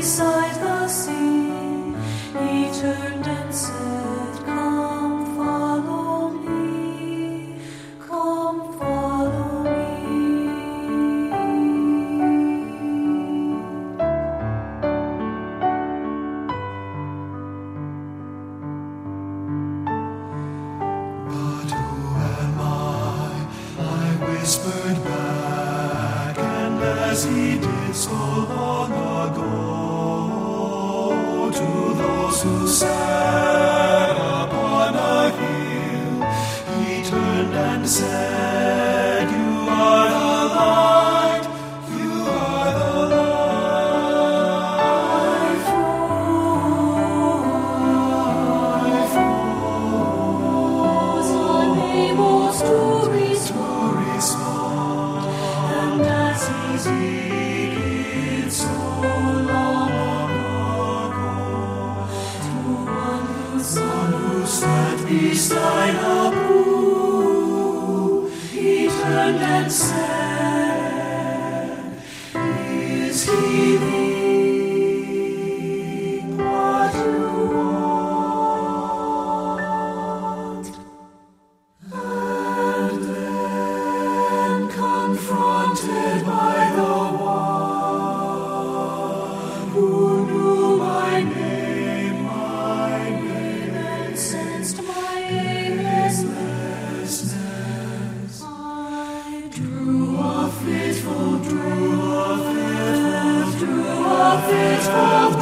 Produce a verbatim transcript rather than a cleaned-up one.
beside the sea. He turned and said, "Come, follow me. Come, follow me." But who am I? I whispered back, and as he did so long ago, to those who sat upon a hill, he turned and said, "You are the light, you are the light." Life was unable to respond, and as he did so long ago, to one who sat beside a pool, he turned and said, "Is healing what you want?" And then, confronted by the one who knew my name, my name, and sensed my aimlessness, I drew a fitful, drew a fitful, drew a fitful